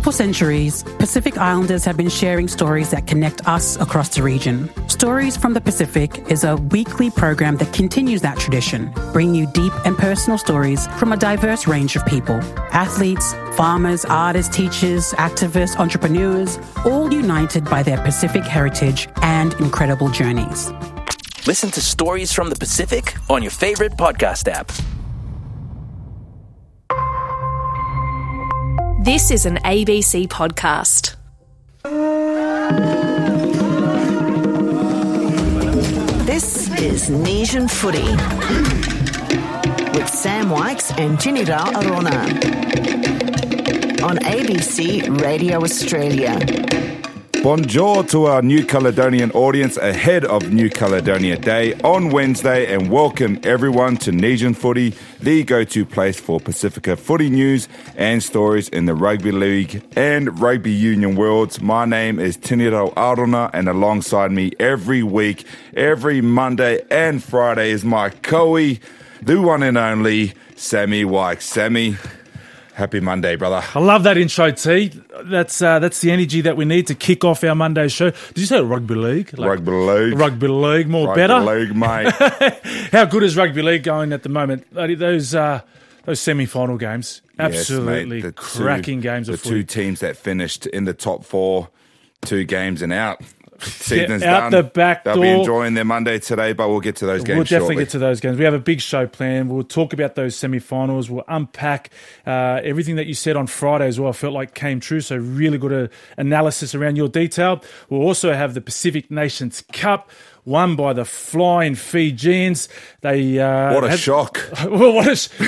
For centuries, Pacific Islanders have been sharing stories that connect us across the region. Stories from the Pacific is a weekly program that continues that tradition, bringing you deep and personal stories from a diverse range of people. Athletes, farmers, artists, teachers, activists, entrepreneurs, all united by their Pacific heritage and incredible journeys. Listen to Stories from the Pacific on your favorite podcast app. This is an ABC podcast. This is Nation Footy with Sam Wykes and Tinira Arona on ABC Radio Australia. Bonjour to our New Caledonian audience ahead of New Caledonia Day on Wednesday, and welcome everyone to Nation Footy, the go-to place for Pacifica footy news and stories in the rugby league and rugby union worlds. My name is Tiniro Arona, and alongside me every week, every Monday and Friday is my Koei, the one and only Sammy Wykes. Sammy, happy Monday, brother. I love that intro, T. That's the energy that we need to kick off our Monday show. Did you say rugby league? Rugby league. Rugby league, better. Rugby league, mate. How good is rugby league going at the moment? Those semi-final games, absolutely yes, mate, cracking games of footy. The two teams that finished in the top four, 2 games and out. Season's out done. The back door. They'll be enjoying their Monday today, but we'll get to those games We'll definitely shortly. get to those games. We have a big show planned. We'll talk about those semi-finals. We'll unpack everything that you said on Friday as well. I felt like came true, so really good analysis around your detail. We'll also have the Pacific Nations Cup, won by the flying Fijians. They what a shock! Well,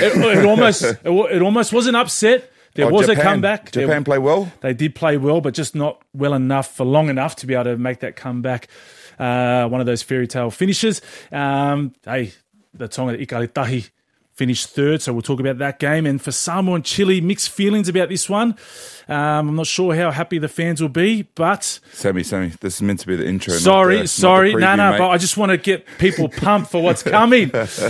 it almost was an upset. There was Japan, a comeback. Japan play well? They did play well, but just not well enough for long enough to be able to make that comeback. One of those fairy tale finishes. The Tonga Ikaritahi finished third, so we'll talk about that game. And for Samoa and Chile, mixed feelings about this one. I'm not sure how happy the fans will be, but... Sammy, this is meant to be the intro. Sorry. Not the preview, but I just want to get people pumped for what's coming.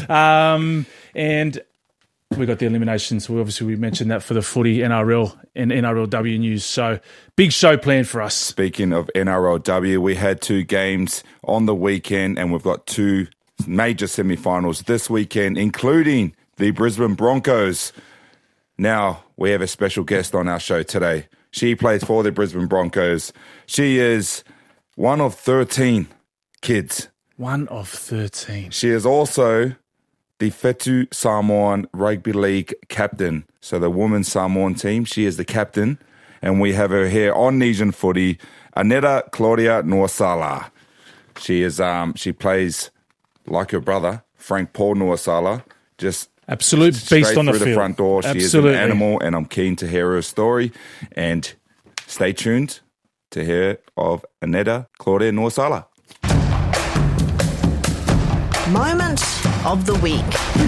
And... we got the eliminations. We mentioned that for the footy, NRL and NRLW news. So big show planned for us. Speaking of NRLW, we had 2 games on the weekend, and we've got 2 major semi-finals this weekend, including the Brisbane Broncos. Now, we have a special guest on our show today. She plays for the Brisbane Broncos. She is one of 13 kids. One of 13. She is also the Whetu Samoan Rugby League captain. So the women's Samoan team, she is the captain. And we have her here on Nation Footy, Aneta Claudia Nuasala. She plays like her brother, Frank Paul Nuasala, just absolute beast on the field. The front door. She Absolutely. is an animal, and I'm keen to hear her story. And stay tuned to hear of Aneta Claudia Nuasala. Moment of the week.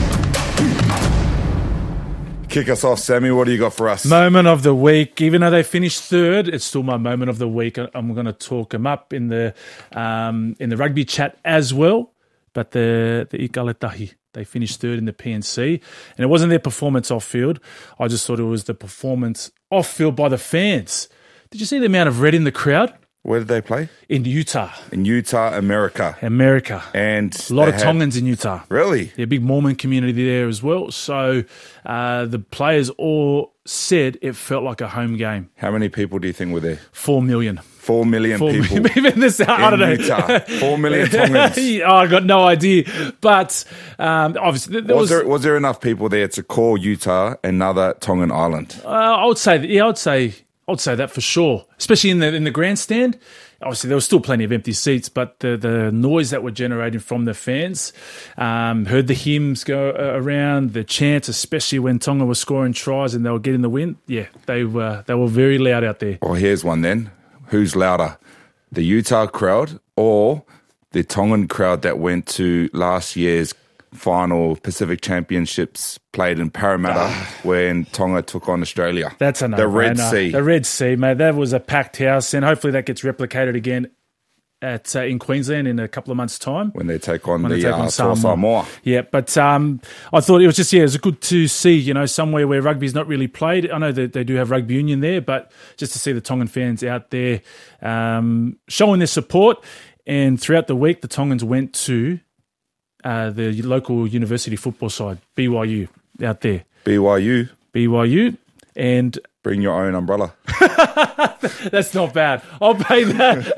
Kick us off, Sammy. What do you got for us? Moment of the week. Even though they finished third, it's still my moment of the week. I'm going to talk them up in the rugby chat as well. But the Ikaletahi, they finished third in the PNC. And it wasn't their performance off-field. I just thought it was the performance off-field by the fans. Did you see the amount of red in the crowd? Where did they play? In Utah. In Utah, America. And a lot of Tongans in Utah. Really? Yeah, big Mormon community there as well. So the players all said it felt like a home game. How many people do you think were there? 4 million. 4 million people. Even this, I don't know. Utah. 4 million Tongans. I got no idea. But obviously, was there enough people there to call Utah another Tongan island? I would say that. Yeah, I'd say that for sure, especially in the grandstand. Obviously, there was still plenty of empty seats, but the noise that were generated from the fans, heard the hymns go around, the chants, especially when Tonga was scoring tries and they were getting the win. Yeah, they were very loud out there. Well, here's one then. Who's louder, the Utah crowd or the Tongan crowd that went to last year's final Pacific Championships played in Parramatta when Tonga took on Australia? That's a The Red Sea. The Red Sea, mate. That was a packed house, and hopefully that gets replicated again in Queensland in a couple of months' time. When they take on Samoa. Samoa. Yeah, but I thought it was good to see, somewhere where rugby's not really played. I know that they do have rugby union there, but just to see the Tongan fans out there showing their support. And throughout the week, the Tongans went to the local university football side, BYU, out there. BYU. And bring your own umbrella. That's not bad. I'll pay that.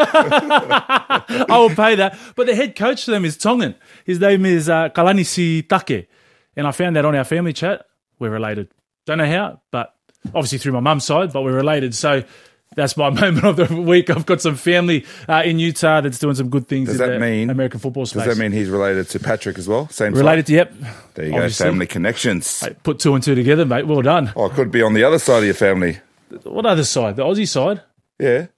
I will pay that. But the head coach for them is Tongan. His name is Kalanisi Take. And I found that on our family chat. We're related. Don't know how, but obviously through my mum's side, but we're related. So that's my moment of the week. I've got some family in Utah that's doing some good things American football space. Does that mean he's related to Patrick as well? Same related side? Yep. There you go, family connections. Mate, put 2 and 2 together, mate. Well done. Oh, it could be on the other side of your family. What other side? The Aussie side? Yeah.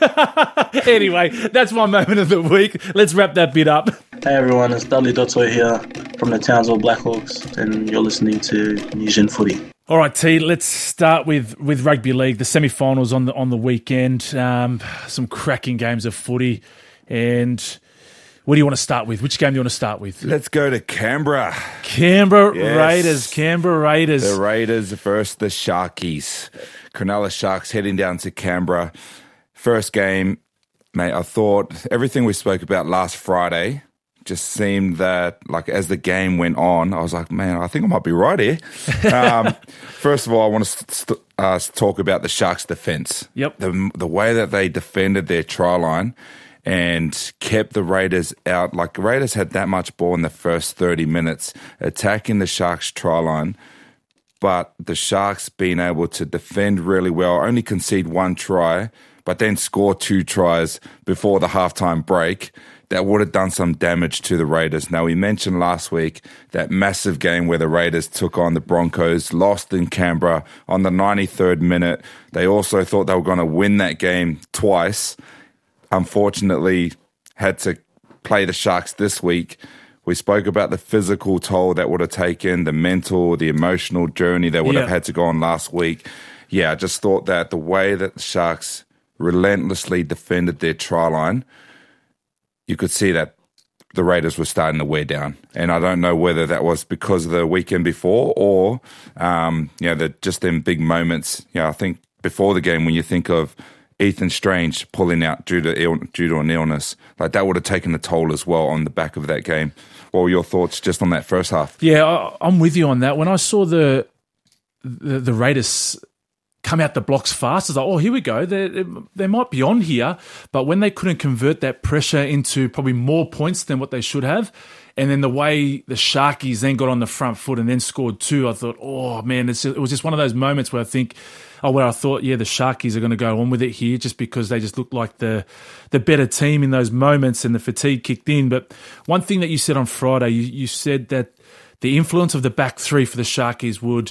Anyway, that's my moment of the week. Let's wrap that bit up. Hey everyone, it's Dudley Dotto here from the Townsville Blackhawks, and you're listening to Nesian Footy. All right, T, let's start with rugby league, the semi-finals on the weekend. Some cracking games of footy. And what do you want to start with? Which game do you want to start with? Let's go to Canberra. Raiders. Canberra Raiders. The Raiders versus the Sharkies. Cronulla Sharks heading down to Canberra. First game, mate, I thought everything we spoke about last Friday just seemed that, like, as the game went on, I was like, man, I think I might be right here. First of all, I want to talk about the Sharks' defense. Yep. The way that they defended their try line and kept the Raiders out. Like, the Raiders had that much ball in the first 30 minutes attacking the Sharks' try line, but the Sharks being able to defend really well, only concede 1 try, but then score 2 tries before the halftime break. That would have done some damage to the Raiders. Now, we mentioned last week that massive game where the Raiders took on the Broncos, lost in Canberra on the 93rd minute. They also thought they were going to win that game twice. Unfortunately, had to play the Sharks this week. We spoke about the physical toll that would have taken, the mental, the emotional journey they would have had to go on last week. Yeah, I just thought that the way that the Sharks relentlessly defended their try line, you could see that the Raiders were starting to wear down. And I don't know whether that was because of the weekend before or, just them big moments. I think before the game, when you think of Ethan Strange pulling out due to an illness, like that would have taken a toll as well on the back of that game. What were your thoughts just on that first half? Yeah, I'm with you on that. When I saw the Raiders come out the blocks fast, I was like, oh, here we go. They might be on here. But when they couldn't convert that pressure into probably more points than what they should have, and then the way the Sharkies then got on the front foot and then scored 2, I thought, oh, man, it was just one of those moments where I thought, the Sharkies are going to go on with it here just because they just looked like the better team in those moments and the fatigue kicked in. But one thing that you said on Friday, you said that the influence of the back 3 for the Sharkies would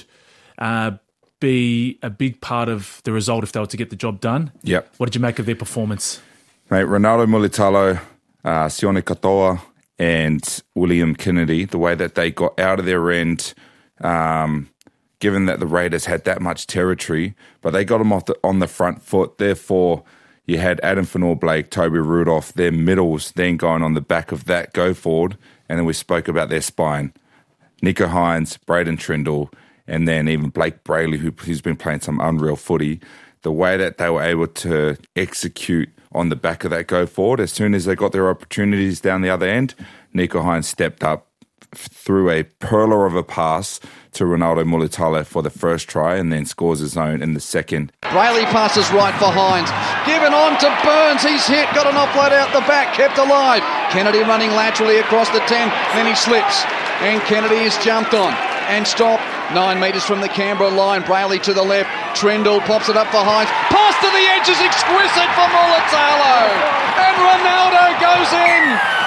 be a big part of the result if they were to get the job done. Yep. What did you make of their performance? Mate, Ronaldo Mulitalo, Sione Katoa, and William Kennedy, the way that they got out of their end, given that the Raiders had that much territory, but they got them on the front foot. Therefore, you had Adam Fanor-Blake, Toby Rudolph, their middles then going on the back of that go forward, and then we spoke about their spine. Nico Hines, Braden Trindle, and then even Blake Brayley, who's been playing some unreal footy. The way that they were able to execute on the back of that go forward, as soon as they got their opportunities down the other end, Nico Hines stepped up through a perler of a pass to Ronaldo Mulitalo for the first try and then scores his own in the second. Brayley passes right for Hines. Given on to Burns. He's hit. Got an offload out the back. Kept alive. Kennedy running laterally across the 10. Then he slips. And Kennedy is jumped on and stopped. 9 metres from the Canberra line. Brayley to the left. Trindle pops it up for Hines. Pass to the edge is exquisite for Mulitalo. And Ronaldo goes in.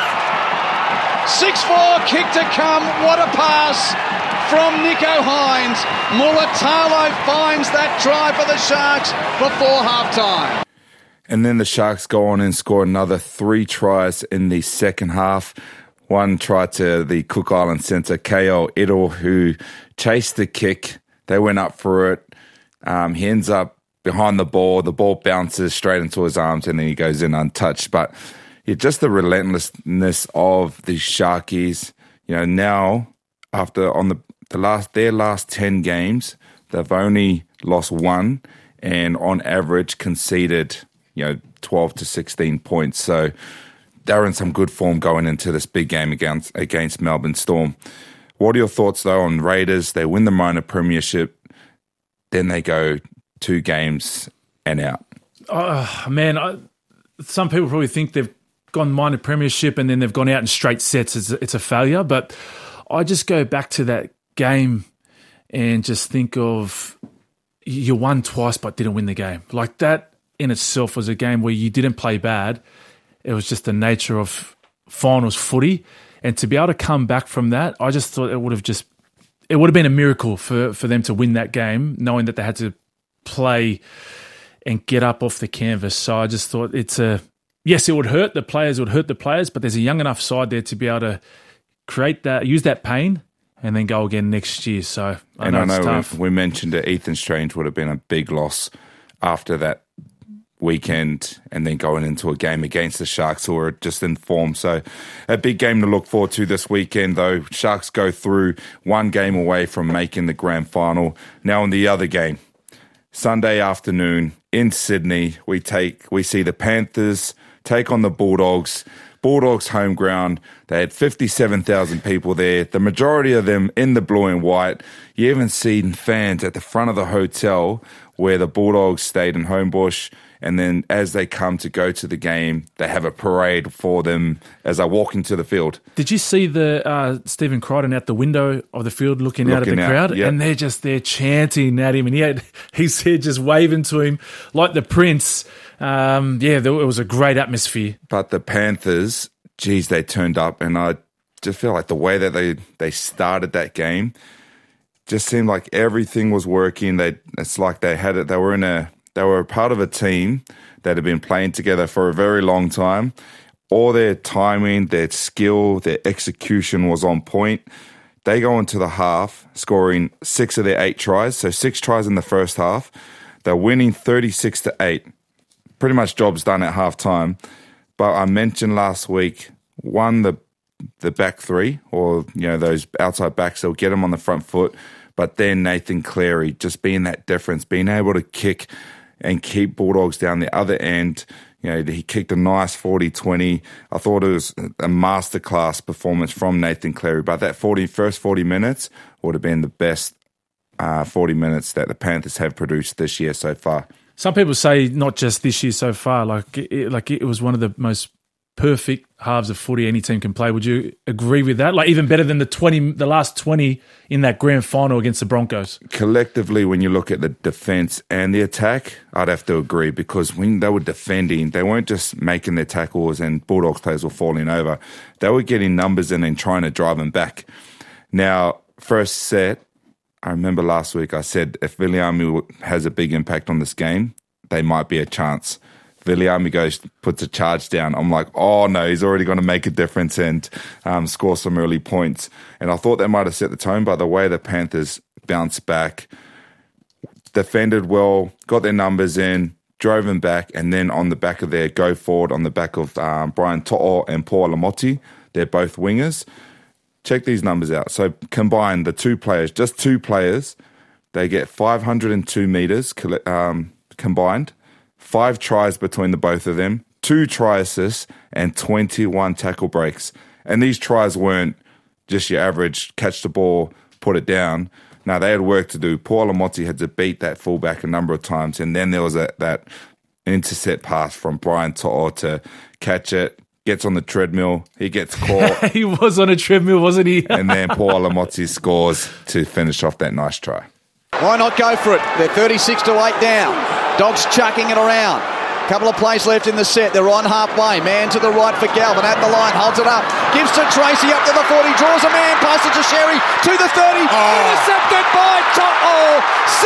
6-4 kick to come. What a pass from Nico Hines. Mulitalo finds that try for the Sharks before halftime. And then the Sharks go on and score another 3 tries in the second half. 1 try to the Cook Island centre, K.O. Idle, who chased the kick. They went up for it. He ends up behind the ball. The ball bounces straight into his arms and then he goes in untouched. But just the relentlessness of the Sharkies. Now after on their last 10 games, they've only lost one, and on average conceded 12 to 16 points. So they're in some good form going into this big game against Melbourne Storm. What are your thoughts, though, on Raiders? They win the minor premiership, then they go 2 games and out. Some people probably think they've gone minor premiership and then they've gone out in straight sets. It's a failure. But I just go back to that game and just think of you won twice but didn't win the game. Like that in itself was a game where you didn't play bad. It was just the nature of finals footy. And to be able to come back from that, I just thought it would have been a miracle for them to win that game, knowing that they had to play and get up off the canvas. So I just thought yes, it would hurt the players, but there's a young enough side there to be able to create that, use that pain, and then go again next year. So I know we mentioned that Ethan Strange would have been a big loss after that weekend and then going into a game against the Sharks who are just in form. So a big game to look forward to this weekend, though. Sharks go through one game away from making the grand final. Now in the other game, Sunday afternoon in Sydney, we see the Panthers take on the Bulldogs. Bulldogs home ground. They had 57,000 people there, the majority of them in the blue and white. You even seen fans at the front of the hotel where the Bulldogs stayed in Homebush. And then as they come to go to the game, they have a parade for them as they walk into the field. Did you see the Stephen Crichton out the window of the field looking out at the crowd? Yep. And they're just there chanting at him. And he had his head just waving to him like the Prince. It was a great atmosphere. But the Panthers, geez, they turned up. And I just feel like the way that they started that game just seemed like everything was working. It's like they had it. They were a part of a team that had been playing together for a very long time. All their timing, their skill, their execution was on point. They go into the half scoring 6 of their 8 tries, so 6 tries in the first half. They're winning 36-8. Pretty much job's done at halftime. But I mentioned last week, the back three, or those outside backs, they'll get them on the front foot. But then Nathan Cleary just being that difference, being able to kick and keep Bulldogs down the other end. He kicked a nice 40-20. I thought it was a masterclass performance from Nathan Cleary. But that first 40 minutes would have been the best 40 minutes that the Panthers have produced this year so far. Some people say not just this year so far. It was one of the most perfect halves of footy any team can play. Would you agree with that? Like even better than the last 20 in that grand final against the Broncos? Collectively, when you look at the defence and the attack, I'd have to agree, because when they were defending, they weren't just making their tackles and Bulldogs players were falling over. They were getting numbers in and trying to drive them back. Now, first set, I remember last week I said if Viliami has a big impact on this game, they might be a chance. Viliami puts a charge down. I'm like, oh no, he's already going to make a difference and score some early points. And I thought that might have set the tone, by the way the Panthers bounced back, defended well, got their numbers in, drove them back, and then on the back of their go forward, on the back of Brian To'o and Paul Alamoti, they're both wingers. Check these numbers out. So combined, the just two players, they get 502 metres combined. 5 tries between the both of them, 2 try assists, and 21 tackle breaks. And these tries weren't just your average catch the ball, put it down. Now, they had work to do. Paul Alamoti had to beat that fullback a number of times, and then there was that intercept pass from Brian To'o to catch it, gets on the treadmill, he gets caught. He was on a treadmill, wasn't he? And then Paul Alamoti scores to finish off that nice try. Why not go for it? They're 36-8 down. Dogs chucking it around. Couple of plays left in the set. They're on halfway. Man to the right for Galvin. At the line. Holds it up. Gives to Tracy up to the 40. Draws a man. Passes to Sherry. To the 30. Intercepted by To'o.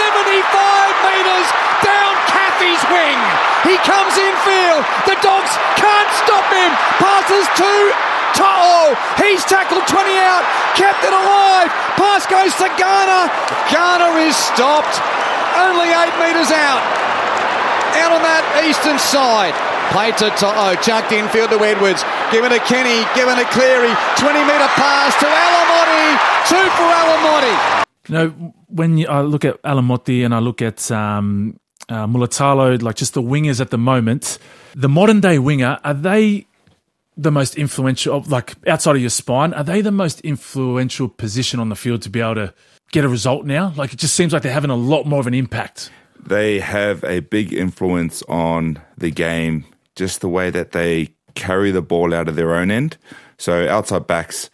75 metres down Cathy's wing. He comes infield. The Dogs can't stop him. Passes to To'o. He's tackled 20 out. Kept it alive. Pass goes to Garner. Garner is stopped. Only 8 metres out. Out on that eastern side. Played to To'o, chucked infield to Edwards. Given to Kenny, given to Cleary. 20-metre pass to Alamotti. 2 for Alamotti. You know, when I look at Alamotti and I look at Mulatalo, like just the wingers at the moment, the modern day winger, are they the most influential, like outside of your spine, are they the most influential position on the field to be able to get a result now? Like it just seems like they're having a lot more of an impact. They have a big influence on the game, just the way that they carry the ball out of their own end. So outside backs,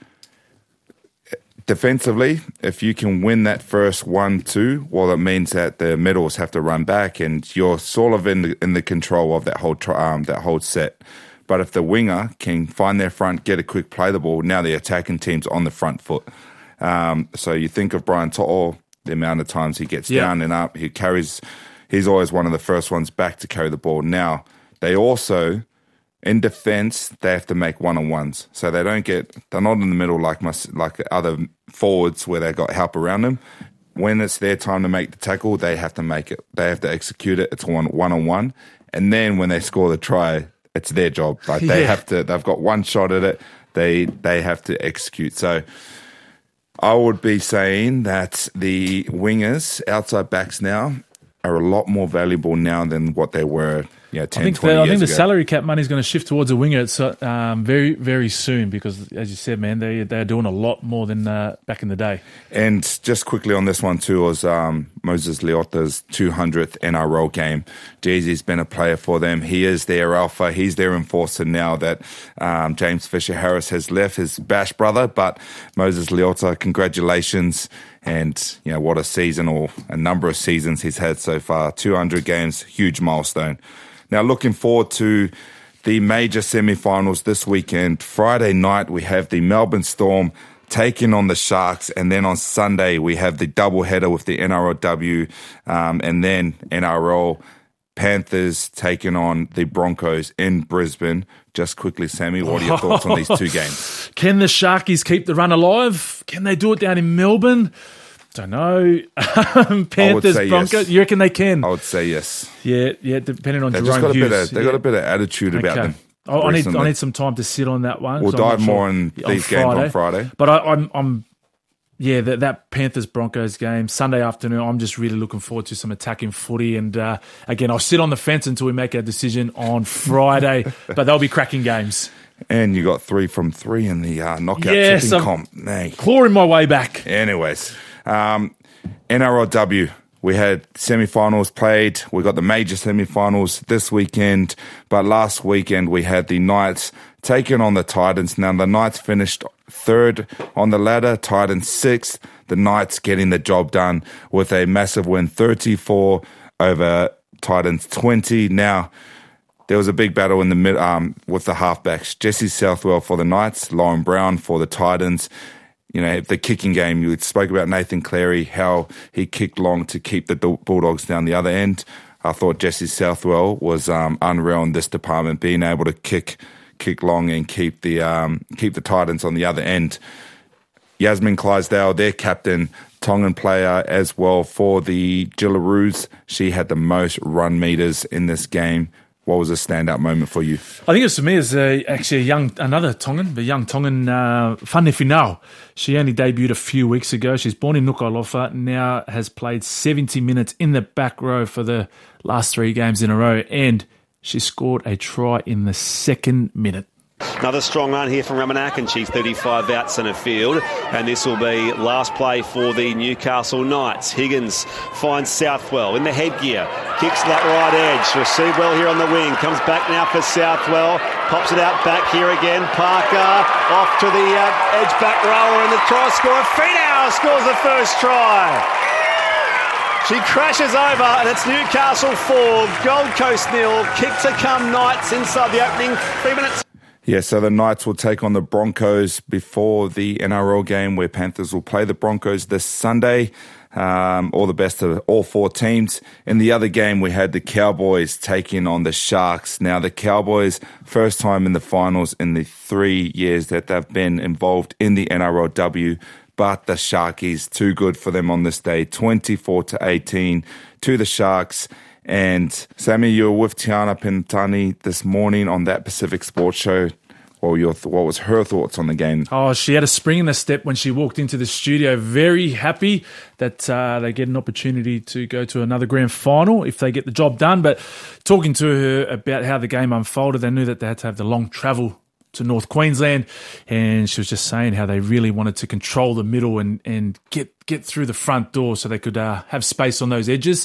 defensively, if you can win that first 1-2, well, it means that the middles have to run back, and you're sort of in the control of that whole set. But if the winger can find their front, get a quick play the ball, now the attacking team's on the front foot. So you think of Brian To'o, the amount of times he gets down and up, he's always one of the first ones back to carry the ball. Now, they also, in defense, they have to make one-on-ones. So they're not in the middle like other forwards where they've got help around them. When it's their time to make the tackle, they have to make it. They have to execute it. It's one-on-one. And then when they score the try, it's their job. Like they've got one shot at it. They have to execute. So I would be saying that the wingers, outside backs now, are a lot more valuable now than what they were 10, 20 years ago. I think the salary cap money is going to shift towards a winger very, very soon because, as you said, man, they're doing a lot more than back in the day. And just quickly on this one too was Moses Leota's 200th NRL game. Jeezy's been a player for them. He is their alpha. He's their enforcer now that James Fisher-Harris has left, his Bash brother. But Moses Leota, congratulations. And, what a season or a number of seasons he's had so far. 200 games, huge milestone. Now, looking forward to the major semi-finals this weekend. Friday night, we have the Melbourne Storm taking on the Sharks. And then on Sunday, we have the doubleheader with the NRLW and then NRL Panthers taking on the Broncos in Brisbane. Just quickly, Sammy, what are your thoughts on these two games? Can the Sharkies keep the run alive? Can they do it down in Melbourne? Don't know. Panthers, Broncos, yes. You reckon they can? I would say yes. Yeah, depending on Jerome Hughes. They've got a bit of attitude about them. I need some time to sit on that one. We'll dive more on these games on Friday. But I'm that Panthers Broncos game Sunday afternoon. I'm just really looking forward to some attacking footy. And again, I'll sit on the fence until we make our decision on Friday. But they'll be cracking games. And you got 3 from 3 in the knockout tipping comp. Clawing my way back. Anyways, NRLW. We had semi-finals played. We got the major semi-finals this weekend. But last weekend we had the Knights taking on the Titans. Now the Knights finished 3rd on the ladder, Titans 6th. The Knights getting the job done with a massive win, 34 over Titans 20. Now, there was a big battle in the mid with the halfbacks. Jesse Southwell for the Knights, Lauren Brown for the Titans. The kicking game, you spoke about Nathan Cleary, how he kicked long to keep the Bulldogs down the other end. I thought Jesse Southwell was unreal in this department, being able to kick long and keep the Titans on the other end. Yasmin Clydesdale, their captain, Tongan player as well for the Jillaroos. She had the most run meters in this game. What was a standout moment for you? I think it was for me as actually another Tongan, the young Tongan, Fane Finau. She only debuted a few weeks ago. She's born in Nuku'alofa, now has played 70 minutes in the back row for the last 3 games in a row, and she scored a try in the 2nd minute. Another strong run here from Ramanak, and she's 35 out centre field. And this will be last play for the Newcastle Knights. Higgins finds Southwell in the headgear. Kicks to that right edge. Received well here on the wing. Comes back now for Southwell. Pops it out back here again. Parker off to the edge back rower, and the try scorer. Finau scores the first try. She crashes over, and it's Newcastle 4, Gold Coast 0. Kick to come Knights inside the opening 3 minutes. Yeah, so the Knights will take on the Broncos before the NRL game, where Panthers will play the Broncos this Sunday. All the best to all 4 teams. In the other game, we had the Cowboys taking on the Sharks. Now, the Cowboys, first time in the finals in the 3 years that they've been involved in the NRLW. But the Sharkies, too good for them on this day, 24-18 to the Sharks. And Sammy, you were with Tiana Pentani this morning on that Pacific Sports Show. What was her thoughts on the game? Oh, she had a spring in her step when she walked into the studio. Very happy that they get an opportunity to go to another grand final if they get the job done. But talking to her about how the game unfolded, they knew that they had to have the long travel to North Queensland, and she was just saying how they really wanted to control the middle and get through the front door so they could have space on those edges.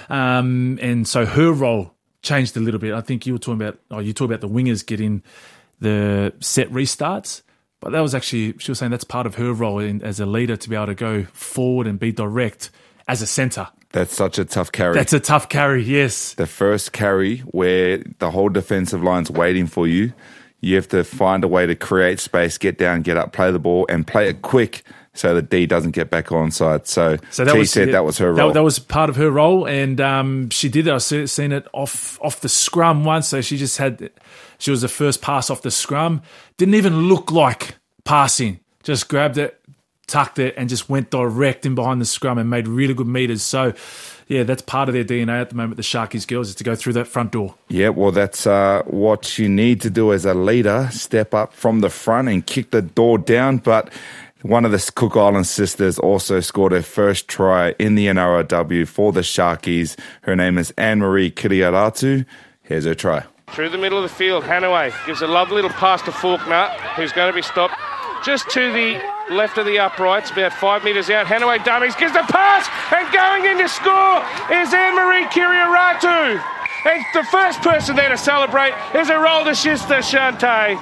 And so her role changed a little bit. I think you talked about the wingers getting the set restarts, but that was actually, she was saying that's part of her role as a leader, to be able to go forward and be direct as a centre. That's such a tough carry. That's a tough carry, yes. The first carry where the whole defensive line's waiting for you, you have to find a way to create space, get down, get up, play the ball, and play it quick so the D doesn't get back onside. So T said that was her role. That was part of her role, and she did it. I've seen it off the scrum once, so she was the first pass off the scrum. Didn't even look like passing. Just grabbed it, tucked it, and just went direct in behind the scrum and made really good meters. So, yeah, that's part of their DNA at the moment, the Sharkies girls, is to go through that front door. Yeah, well, that's what you need to do as a leader, step up from the front and kick the door down. But one of the Cook Island sisters also scored her first try in the NRLW for the Sharkies. Her name is Anne-Marie Kiriaratu. Here's her try. Through the middle of the field, Hanaway gives a lovely little pass to Faulkner, who's going to be stopped just to the left of the uprights, about 5 metres out. Hanaway dummies, gives the pass, and going in to score is Anne-Marie Kiriaratu. And the first person there to celebrate is her older sister, Shantae.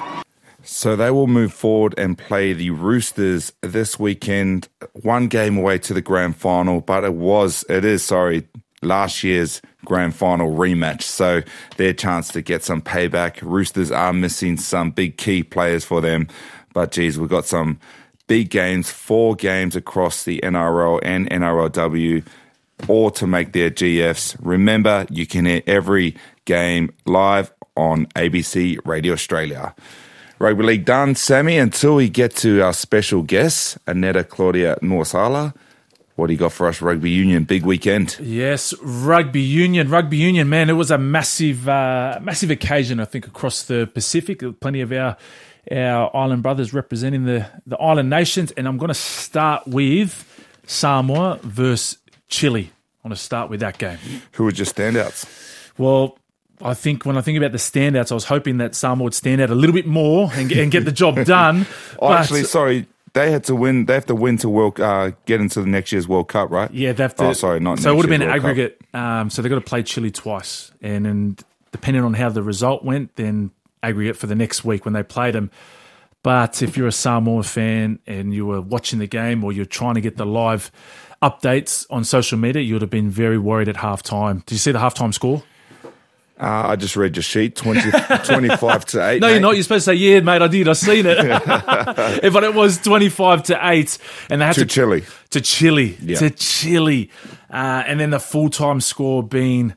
So they will move forward and play the Roosters this weekend. One game away to the grand final, but it is last year's grand final rematch. So their chance to get some payback. Roosters are missing some big key players for them. But geez, we've got some big games, 4 games across the NRL and NRLW, all to make their GFs. Remember, you can hear every game live on ABC Radio Australia. Rugby League done, Sammy. Until we get to our special guest, Aneta Claudia Nuasala, what do you got for us, Rugby Union? Big weekend. Yes, Rugby Union, man. It was a massive occasion, I think, across the Pacific. Plenty of our island brothers representing the island nations. And I'm going to start with Samoa versus Chile. I want to start with that game. Who were just standouts? Well, I think when I think about the standouts, I was hoping that Samoa would stand out a little bit more and get the job done. Actually, sorry. They had to win. They have to win to get into the next year's World Cup, right? Yeah, they have to. Oh, sorry, not. So it would have been aggregate. So they've got to play Chile twice, and depending on how the result went, then aggregate for the next week when they played them. But if you're a Samoa fan and you were watching the game or you're trying to get the live updates on social media, you would have been very worried at halftime. Did you see the halftime score? I just read your sheet, 25 to 8. No, mate. You're not. You're supposed to say, yeah, mate, I did. I seen it. But it was 25 to 8. And they had to Chile. To Chile. Yeah. To Chile. And then the full-time score being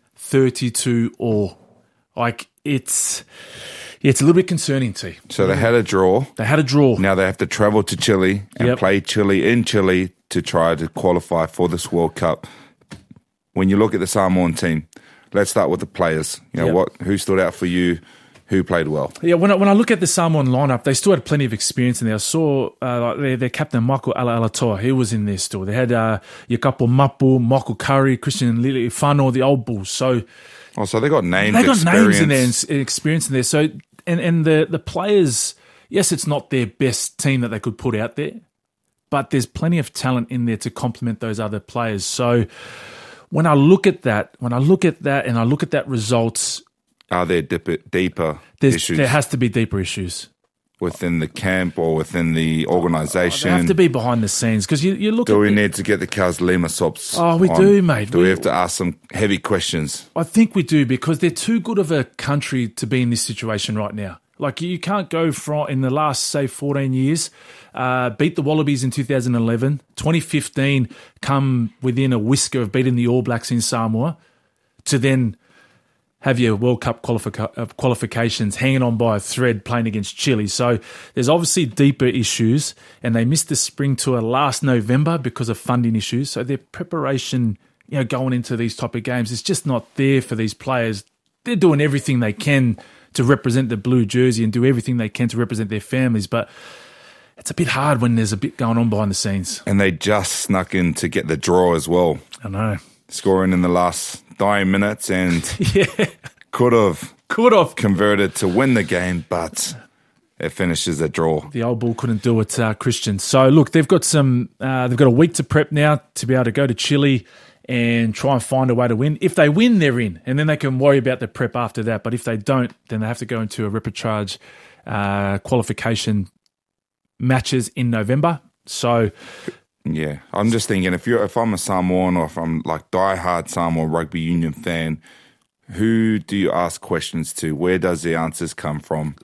32-all. Like, it's a little bit concerning, T. So they had a draw. Now they have to travel to Chile and play Chile in Chile to try to qualify for this World Cup. When you look at the Samoan team, let's start with the players. Who stood out for you? Who played well? Yeah, when I look at the Samoan lineup, they still had plenty of experience in there. I saw their captain, Michael Alatoa, he was in there still. They had Yakapo Mapu, Michael Curry, Christian Lili'ifano, the old Bulls. So they got names. They got names in there and experience in there. So and the players, yes, it's not their best team that they could put out there, but there's plenty of talent in there to complement those other players. So when I look at that, and I look at that results, are there deeper issues? There has to be deeper issues within the camp or within the organisation. They have to be behind the scenes because you look. Do we need to get the Kaz Lima Sops? Oh, we do, mate. Do we have to ask some heavy questions? I think we do because they're too good of a country to be in this situation right now. Like you can't go from in the last, say, 14 years, beat the Wallabies in 2011, 2015, come within a whisker of beating the All Blacks in Samoa, to then have your World Cup qualifications hanging on by a thread playing against Chile. So there's obviously deeper issues, and they missed the spring tour last November because of funding issues. So their preparation going into these type of games. It's just not there for these players. They're doing everything they can to represent the blue jersey and do everything they can to represent their families, but it's a bit hard when there's a bit going on behind the scenes. And they just snuck in to get the draw as well. I know. Scoring in the last 9 minutes and could have converted to win the game, but it finishes a draw. The old bull couldn't do it, Christian. So look, they've got a week to prep now to be able to go to Chile and try and find a way to win. If they win, they're in, and then they can worry about the prep after that. But if they don't, then they have to go into a repechage qualification matches in November. So, yeah, I'm just thinking if I'm a Samoan or if I'm like diehard Samoan rugby union fan, who do you ask questions to? Where does the answers come from?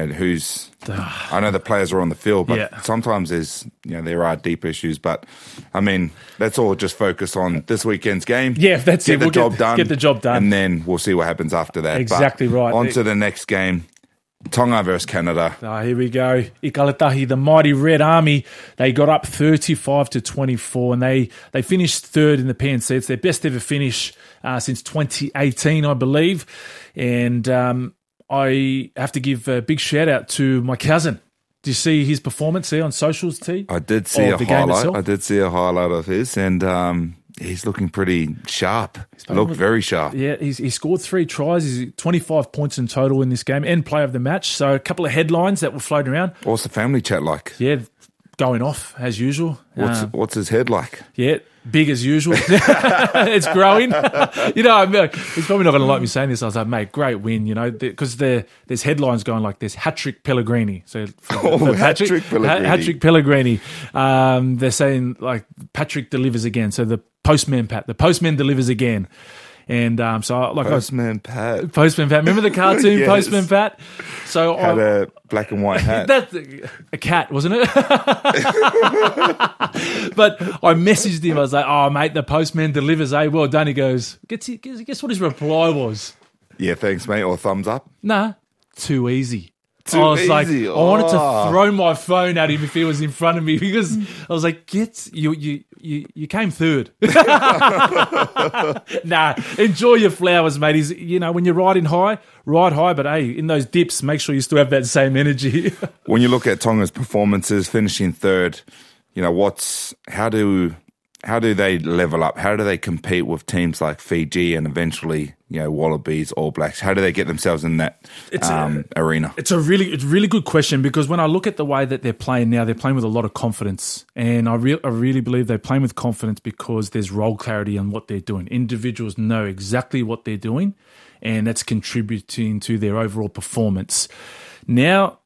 I know the players are on the field, but sometimes there are deep issues. But I mean, let's all just focus on this weekend's game. Yeah, that's it. Get the job done, and then we'll see what happens after that. Exactly right. On to the next game. Tonga versus Canada. Here we go. Ikaletahi, the mighty Red Army, they got up 35-24 and they finished third in the PNC. It's their best ever finish since 2018, I believe. And I have to give a big shout out to my cousin. Do you see his performance there on socials, T? I did see a highlight. I did see a highlight of his, and he's looking pretty sharp. He looked very sharp. Yeah, he scored 3 tries. He's 25 points in total in this game and player of the match. So a couple of headlines that were floating around. What's the family chat like? Yeah, going off as usual. What's his head like? Yeah, big as usual. It's growing. He's probably not going to like me saying this. I was like, mate, great win, because there's headlines going like this, hat-trick Pellegrini. So hat-trick Pellegrini. Hat-trick Pellegrini. They're saying like Patrick delivers again. So the postman delivers again. And Postman Pat. Remember the cartoon Yes. Postman Pat? So had a black and white hat. That's a cat, wasn't it? But I messaged him. I was like, "Oh, mate, the postman delivers. Well done." He goes, "Guess what his reply was?" Yeah, thanks, mate. Or thumbs up. Nah, too easy. I was like, I wanted to throw my phone at him if he was in front of me because I was like, you came third. Nah, enjoy your flowers, mate. When you're riding high, ride high, but hey, in those dips, make sure you still have that same energy. When you look at Tonga's performances, finishing third, how do they level up? How do they compete with teams like Fiji and eventually, Wallabies, All Blacks? How do they get themselves in that arena? It's a really good question because when I look at the way that they're playing now, they're playing with a lot of confidence. And I really believe they're playing with confidence because there's role clarity on what they're doing. Individuals know exactly what they're doing, and that's contributing to their overall performance. Now,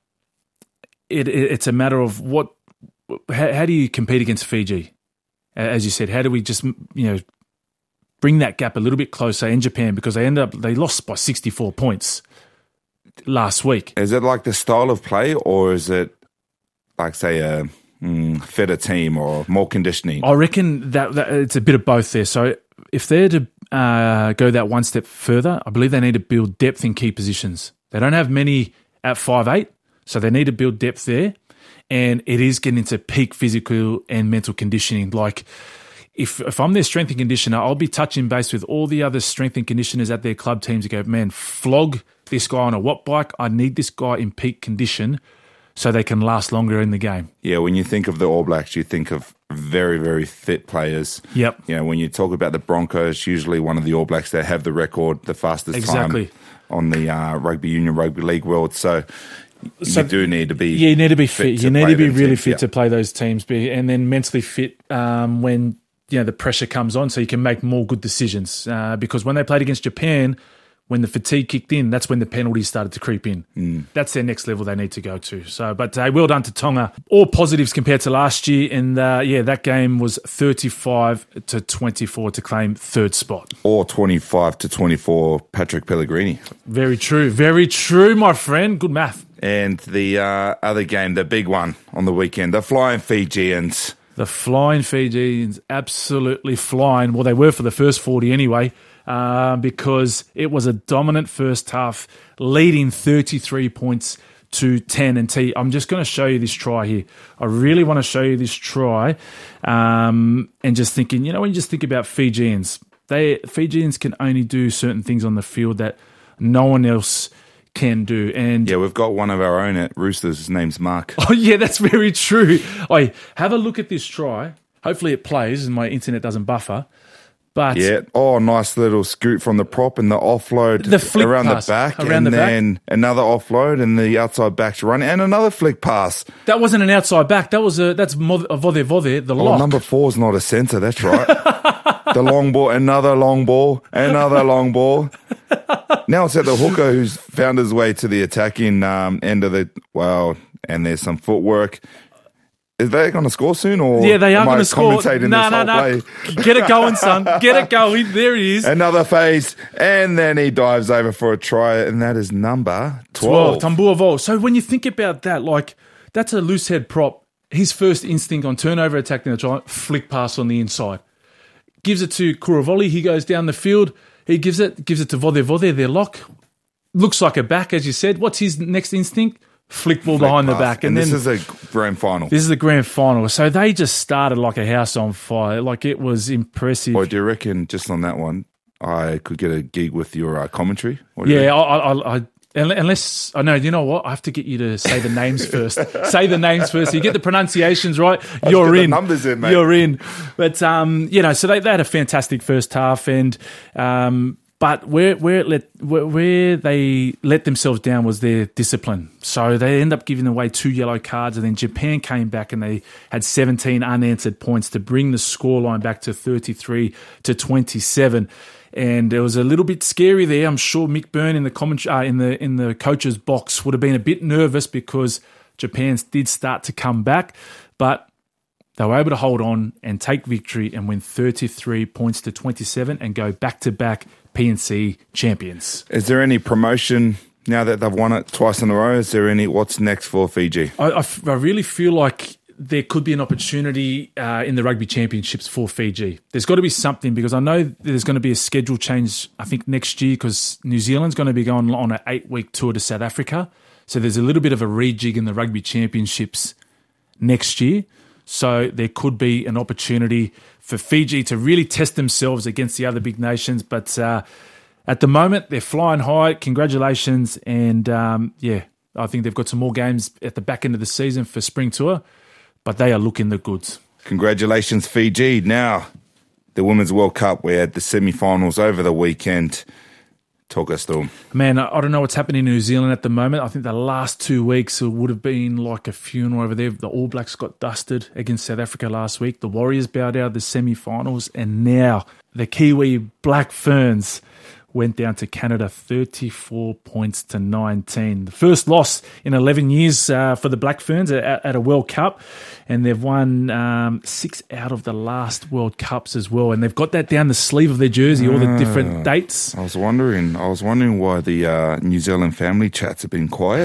it's a matter of how do you compete against Fiji? As you said, how do we just, bring that gap a little bit closer in Japan because they lost by 64 points last week. Is it like the style of play or is it like, say, a fitter team or more conditioning? I reckon that it's a bit of both there. So if they're to go that one step further, I believe they need to build depth in key positions. They don't have many at 5'8", so they need to build depth there. And it is getting into peak physical and mental conditioning. Like, if I'm their strength and conditioner, I'll be touching base with all the other strength and conditioners at their club teams to go, man, flog this guy on a watt bike. I need this guy in peak condition so they can last longer in the game. Yeah, when you think of the All Blacks, you think of very, very fit players. Yep. When you talk about the Broncos, usually one of the All Blacks that have the record, the fastest time on the rugby union, rugby league world. So you do need to be you need to be fit. You need to be really teams, fit to play those teams, and then mentally fit when the pressure comes on, so you can make more good decisions. Because when they played against Japan, when the fatigue kicked in, that's when the penalties started to creep in. That's their next level they need to go to. So, but well done to Tonga. All positives compared to last year, and that game was 35-24 to claim third spot. Or 25-24, Patrick Pellegrini. Very true, my friend. Good math. And the other game, the big one on the weekend, the Flying Fijians. The Flying Fijians, absolutely flying. Well, they were for the first 40 anyway, because it was a dominant first half, leading 33 points to 10. And T, I'm just going to show you this try here. I really want to show you this try. And just thinking, when you just think about Fijians, Fijians can only do certain things on the field that no one else can do. And yeah, we've got one of our own at Roosters. His name's Mark. Oh, yeah, that's very true. Have a look at this try. Hopefully it plays and my internet doesn't buffer. But nice little scoot from the prop and the offload around the back. Around and the then back. Another offload and the outside back's run and another flick pass. That wasn't an outside back. That's Vode, the lock. Number 4's not a centre, that's right. The long ball, another long ball, another long ball. Now it's at the hooker who's found his way to the attacking end of and there's some footwork. Is they going to score soon? Or yeah, they are going to score. No. Get it going, son. Get it going. There he is. Another phase, and then he dives over for a try, and that is number 12. Tambua Vol. So when you think about that, that's a loose head prop. His first instinct on turnover attacking the try, flick pass on the inside. Gives it to Kuravoli. He goes down the field. He gives it to Vode, their lock. Looks like a back, as you said. What's his next instinct? Flick ball behind the back. And this is a grand final. This is the grand final. So they just started like a house on fire. It was impressive. Or do you reckon, just on that one, I could get a gig with your commentary? Unless, I know, you know what? I have to get you to say the names first. Say the names first. You get the pronunciations right, you're in. The numbers in, mate. You're in. But, so they had a fantastic first half and, but where they let themselves down was their discipline. So they end up giving away 2 yellow cards, and then Japan came back and they had 17 unanswered points to bring the scoreline back to 33-27. And it was a little bit scary there. I'm sure Mick Byrne in the in the coach's box would have been a bit nervous because Japan did start to come back, but they were able to hold on and take victory and win 33 points to 27 and go back-to-back PNC champions. Is there any promotion now that they've won it twice in a row? Is there what's next for Fiji? I really feel like there could be an opportunity in the rugby championships for Fiji. There's got to be something because I know there's going to be a schedule change, I think, next year because New Zealand's going to be going on an 8-week tour to South Africa. So there's a little bit of a rejig in the rugby championships next year. So there could be an opportunity for Fiji to really test themselves against the other big nations. But at the moment, they're flying high. Congratulations. And I think they've got some more games at the back end of the season for Spring Tour. But they are looking the goods. Congratulations, Fiji. Now, the Women's World Cup, we had the semi-finals over the weekend. Talk us through them. Man, I don't know what's happening in New Zealand at the moment. I think the last 2 weeks it would have been like a funeral over there. The All Blacks got dusted against South Africa last week. The Warriors bowed out of the semi-finals. And now the Kiwi Black Ferns went down to Canada 34 points to 19. The first loss in 11 years for the Black Ferns at a World Cup. And they've won 6 out of the last World Cups as well. And they've got that down the sleeve of their jersey, all the different dates. I was wondering why the New Zealand family chats have been quiet.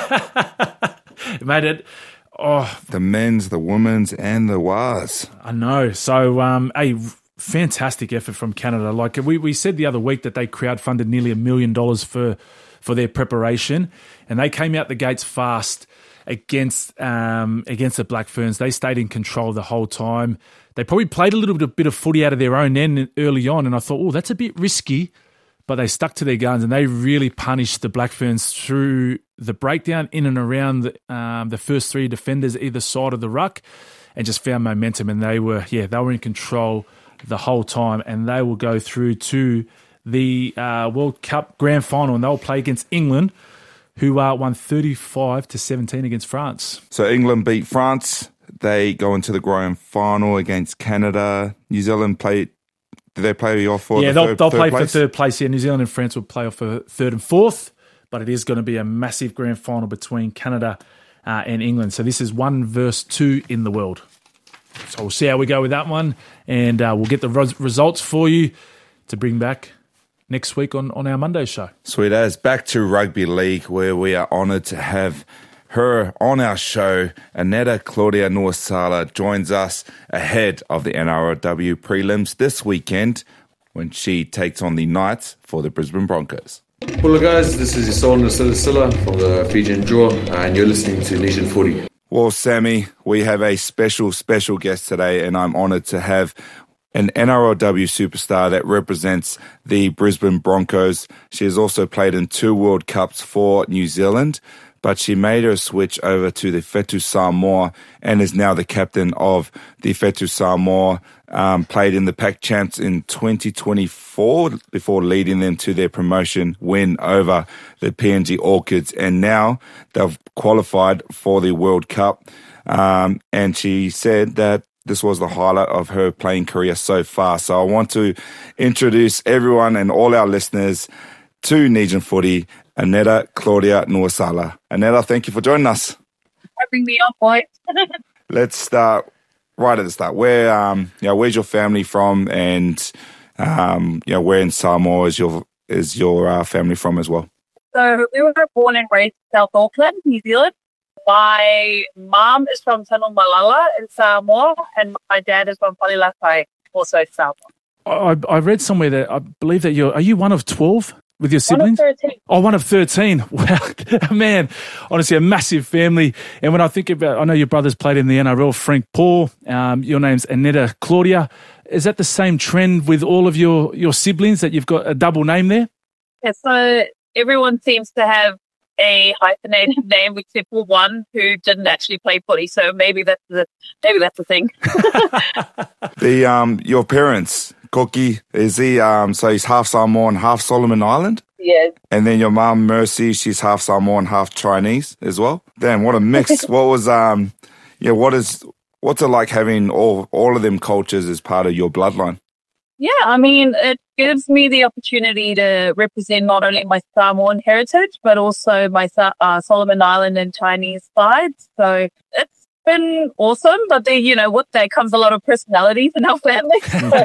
Mate, the men's, the women's, and the Wars. I know. So, fantastic effort from Canada. Like we said the other week that they crowdfunded nearly $1 million for their preparation, and they came out the gates fast against the Black Ferns. They stayed in control the whole time. They probably played a little bit of footy out of their own end early on, and I thought, that's a bit risky, but they stuck to their guns and they really punished the Black Ferns through the breakdown in and around the first 3 defenders either side of the ruck, and just found momentum. And they were in control the whole time, and they will go through to the World Cup Grand Final, and they'll play against England, who won 35-17 against France. So England beat France. They go into the Grand Final against Canada. New Zealand play. Do they play off for? They'll play for third place. Yeah, New Zealand and France will play off for 3rd and 4th, but it is going to be a massive Grand Final between Canada and England. So this is 1 versus 2 in the world. So we'll see how we go with that one, and we'll get the results for you to bring back next week on our Monday show. Sweet as. Back to Rugby League, where we are honoured to have her on our show. Aneta Claudia Nuasala joins us ahead of the NRLW prelims this weekend when she takes on the Knights for the Brisbane Broncos. Hello guys, this is Isol Nasilasila from the Fijian Draw, and you're listening to Nation Footy. Well, Sammy, we have a special guest today, and I'm honoured to have an NRLW superstar that represents the Brisbane Broncos. She has also played in 2 World Cups for New Zealand, but she made her switch over to the Whetu Samoa and is now the captain of the Whetu Samoa. Played in the Pac Champs in 2024 before leading them to their promotion win over the PNG Orchids, and now they've qualified for the World Cup. And she said that this was the highlight of her playing career so far. So I want to introduce everyone and all our listeners to Nation Footy, Aneta Claudia Nuasala. Aneta, thank you for joining us. Bring me on, boy. Let's start right at the start. Where's your family from, and where in Samoa is your family from as well? So we were born and raised in South Auckland, New Zealand. My mum is from Tanong Malala in Samoa, and my dad is from Palilakai, also Samoa. I read somewhere that I believe that are you one of 12 with your siblings? One of 13. Oh, one of 13. Wow, man, honestly, a massive family. And when I think about, I know your brother's played in the NRL, Frank Paul, your name's Aneta Claudia. Is that the same trend with all of your siblings, that you've got a double name there? Yeah, so everyone seems to have a hyphenated name except for one who didn't actually play footy, so maybe that's the thing. Your parents, Koki, is he so he's half Samoan, half Solomon Island? Yes. And then your mum, Mercy, she's half Samoan, half Chinese as well. Damn, what a mix. What's it like having all of them cultures as part of your bloodline? Yeah, I mean, it gives me the opportunity to represent not only my Samoan heritage, but also my Solomon Island and Chinese sides. So it's been awesome. But with that comes a lot of personalities in our family.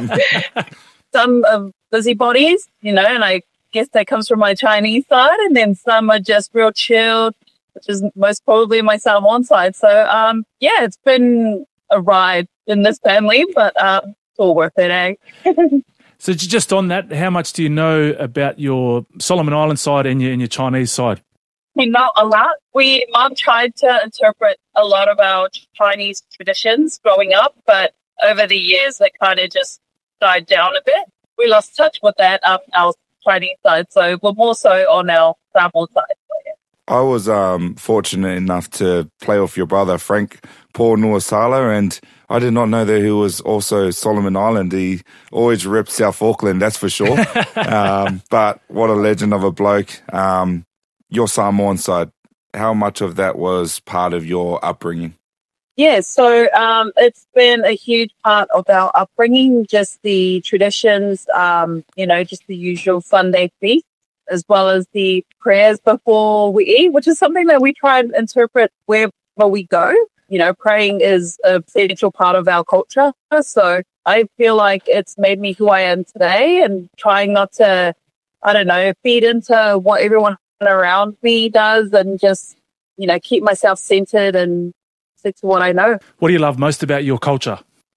Some busybodies, and I guess that comes from my Chinese side. And then some are just real chilled, which is most probably my Samoan side. So, it's been a ride in this family, but all worth it, eh? So just on that, how much do you know about your Solomon Island side and your Chinese side? Not a lot. Mom tried to interpret a lot of our Chinese traditions growing up, but over the years it kind of just died down a bit. We lost touch with that our Chinese side, so we're more so on our Samoan side. I was fortunate enough to play off your brother, Frank Paul Nuasala, and I did not know that he was also Solomon Island. He always ripped South Auckland, that's for sure. But what a legend of a bloke. Your Samoan side, how much of that was part of your upbringing? Yeah, so it's been a huge part of our upbringing, just the traditions, just the usual Sunday feast, as well as the prayers before we eat, which is something that we try and interpret wherever we go. Praying is a essential part of our culture. So I feel like it's made me who I am today, and trying not to, feed into what everyone around me does, and just, keep myself centered and stick to what I know. What do you love most about your culture?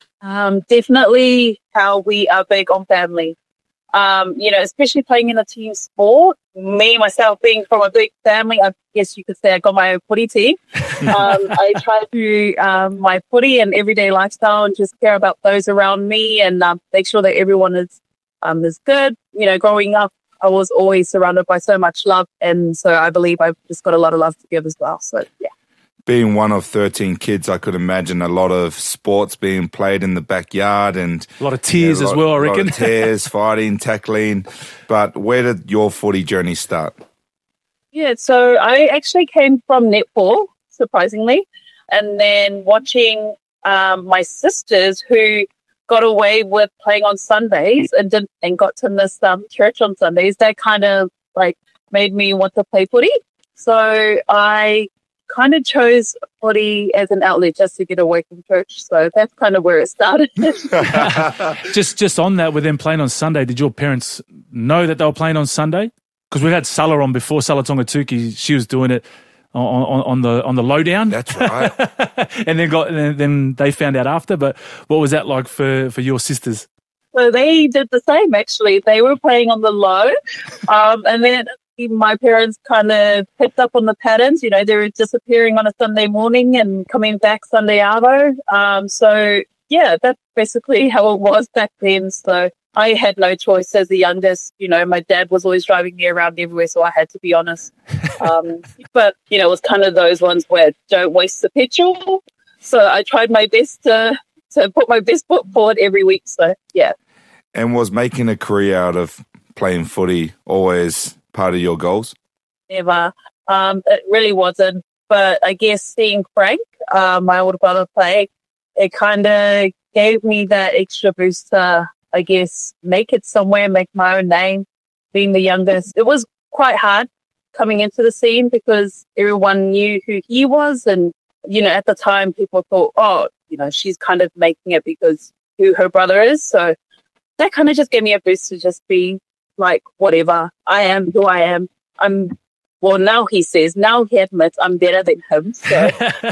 Definitely how we are big on family. Especially playing in a team sport. Me, myself, being from a big family, I guess you could say I got my own footy team. I try to do my footy and everyday lifestyle and just care about those around me, and make sure that everyone is good. Growing up, I was always surrounded by so much love, and so I believe I've just got a lot of love to give as well. So, yeah. Being one of 13 kids, I could imagine a lot of sports being played in the backyard, and a lot of tears as well, I reckon. A lot of tears, fighting, tackling. But where did your footy journey start? Yeah, so I actually came from netball, surprisingly, and then watching my sisters who got away with playing on Sundays and got to miss church on Sundays. That kind of made me want to play footy. So I kind of chose footy as an outlet just to get away from church. So that's kind of where it started. Just on that, with them playing on Sunday, did your parents know that they were playing on Sunday? Because we had Sala on before, Sala Tongatuki. She was doing it on the lowdown. That's right. and then they found out after. But what was that like for your sisters? So they did the same, actually. They were playing on the low. And then my parents kind of picked up on the patterns. You know, they were disappearing on a Sunday morning and coming back Sunday arvo. So, yeah, that's basically how it was back then. So I had no choice as the youngest. You know, my dad was always driving me around everywhere, so I had to be honest. But, you know, it was kind of those ones where don't waste the petrol. So I tried my best to put my best foot forward every week. So, yeah. And was making a career out of playing footy always part of your goals? Never. It really wasn't. But I guess seeing Frank, my older brother, play, it kind of gave me that extra boost to, I guess, make it somewhere, make my own name. Being the youngest, it was quite hard coming into the scene because everyone knew who he was. And, you know, at the time, people thought, oh, you know, she's kind of making it because who her brother is. So that kind of just gave me a boost to just be like, whatever, I am who I am. Well, now he admits I'm better than him. So,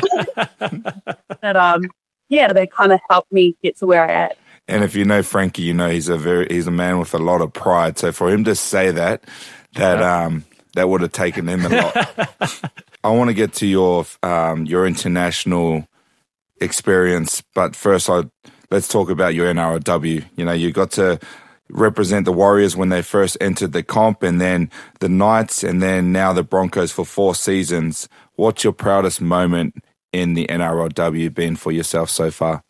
but, yeah, they kind of helped me get to where I am. And if you know Frankie, you know he's a man with a lot of pride. So for him to say that would have taken him a lot. I want to get to your international experience, but first let's talk about your NRLW. You know, you got to represent the Warriors when they first entered the comp, and then the Knights, and then now the Broncos for 4 seasons. What's your proudest moment in the NRLW been for yourself so far?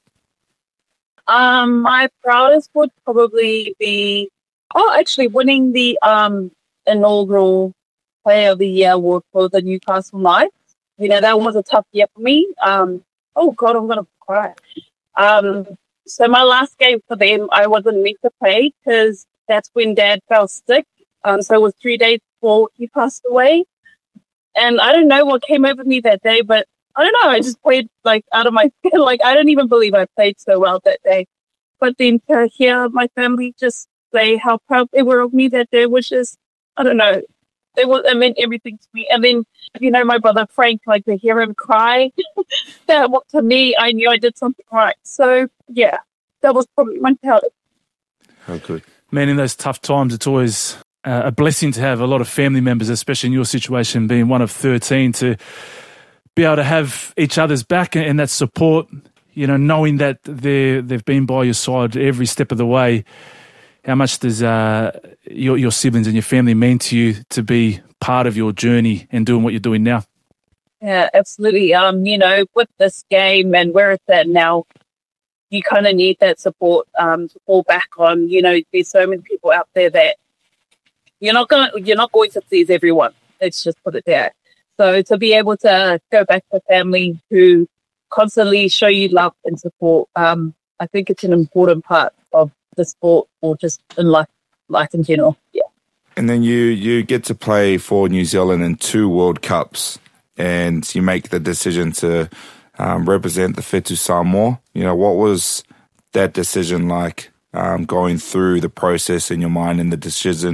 My proudest would probably be, actually winning the inaugural Player of the Year award for the Newcastle Knights. You know, that was a tough year for me. Oh God, I'm going to cry. So my last game for them, I wasn't meant to play because that's when Dad fell sick. So it was 3 days before he passed away. And I don't know what came over me that day, but I don't know. I just played like out of my skin. Like, I don't even believe I played so well that day. But then to hear my family just say how proud they were of me that day was just, I don't know. It meant everything to me. And then, you know, my brother Frank, like to hear him cry, that to me, I knew I did something right. So, yeah, that was probably my proudest. Oh, good. Man, in those tough times, it's always a blessing to have a lot of family members, especially in your situation, being one of 13, to be able to have each other's back and that support, you know, knowing that they've been by your side every step of the way. How much does your siblings and your family mean to you to be part of your journey and doing what you're doing now? Yeah, absolutely. You know, with this game and where it's at now, you kind of need that support to fall back on. You know, there's so many people out there that you're not going to please everyone. Let's just put it there. So to be able to go back to family who constantly show you love and support, I think it's an important part of the sport or just in life in general. Yeah. And then you get to play for New Zealand in 2 World Cups, and you make the decision to represent the Whetū Samoa. You know, what was that decision like, going through the process in your mind and the decision,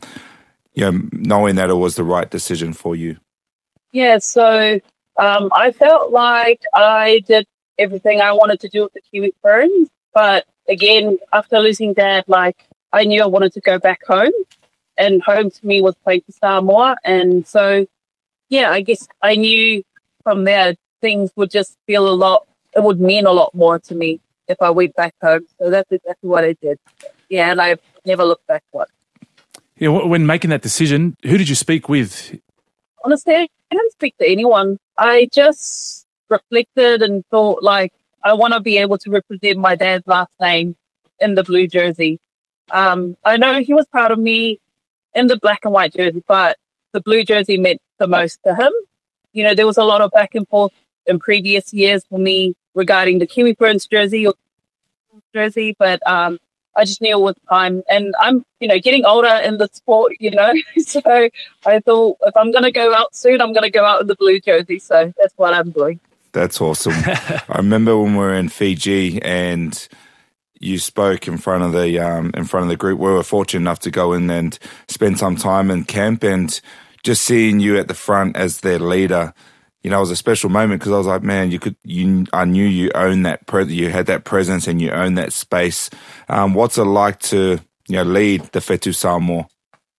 you know, knowing that it was the right decision for you? Yeah, so I felt like I did everything I wanted to do with the Kiwi Ferns, but again, after losing Dad, like, I knew I wanted to go back home, and home to me was playing for Samoa. And so, yeah, I guess I knew from there things would just feel it would mean a lot more to me if I went back home. So that's exactly what I did. Yeah, and I've never looked back once. Yeah, when making that decision, who did you speak with? Honestly, I didn't speak to anyone. I just reflected and thought, like, I want to be able to represent my dad's last name in the blue jersey. I know he was proud of me in the black and white jersey, but the blue jersey meant the most to him. You know, there was a lot of back and forth in previous years for me regarding the Kiwi Ferns jersey, but I just knew it was time. And I'm, you know, getting older in the sport, you know, so I thought if I'm going to go out soon, I'm going to go out in the blue jersey. So that's what I'm doing. That's awesome. I remember when we were in Fiji and you spoke in front of the group. We were fortunate enough to go in and spend some time in camp, and just seeing you at the front as their leader, you know, it was a special moment because I was like, man, I knew you owned that, you had that presence and you owned that space. What's it like to, you know, lead the Whetū Samoa?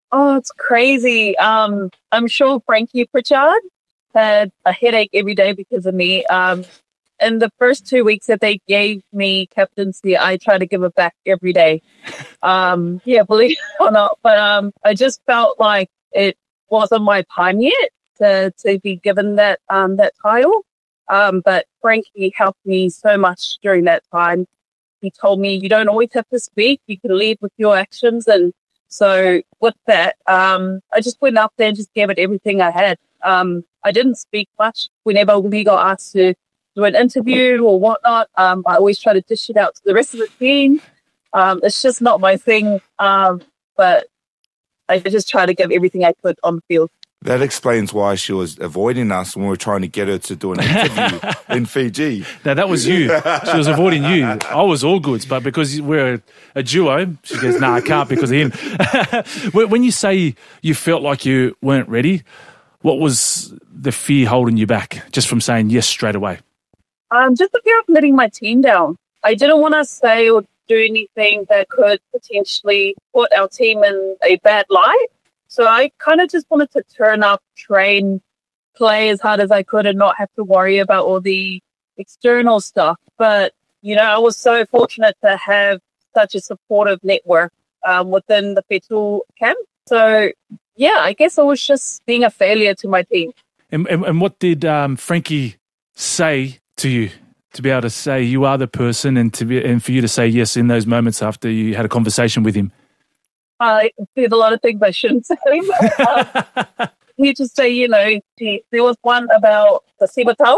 Oh, it's crazy. I'm sure Frankie Pritchard had a headache every day because of me. In the first 2 weeks that they gave me captaincy, I try to give it back every day. Believe it or not. But I just felt like it wasn't my time yet to be given that title. But Frankie helped me so much during that time. He told me, you don't always have to speak. You can lead with your actions. And so with that, I just went up there and just gave it everything I had. I didn't speak much whenever we got asked to do an interview or whatnot. I always try to dish it out to the rest of the team. It's just not my thing. But I just try to give everything I could on the field. That explains why she was avoiding us when we were trying to get her to do an interview in Fiji. Now, that was you. She was avoiding you. I was all goods, but because we're a duo, she goes, I can't because of him. When you say you felt like you weren't ready, what was the fear holding you back just from saying yes straight away? Just the fear of letting my team down. I didn't want to say or do anything that could potentially put our team in a bad light. So I kind of just wanted to turn up, train, play as hard as I could and not have to worry about all the external stuff. But, I was so fortunate to have such a supportive network within the Whetū camp. So, I guess I was just being a failure to my team. And what did Frankie say to you to be able to say you are the person and for you to say yes in those moments after you had a conversation with him? I did a lot of things I shouldn't say. He just say, there was one about the Sibatau.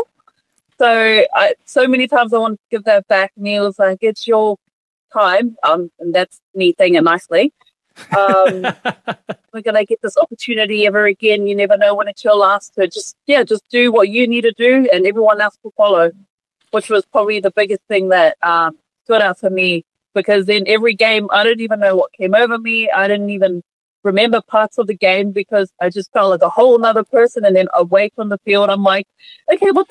So many times I wanted to give that back, and he was like, it's your time. And that's me saying it nicely. We're going to get this opportunity ever again. You never know when it's your last. So just do what you need to do and everyone else will follow, which was probably the biggest thing that stood out for me. Because in every game, I didn't even know what came over me. I didn't even remember parts of the game because I just felt like a whole other person. And then away from the field, I'm like, okay, what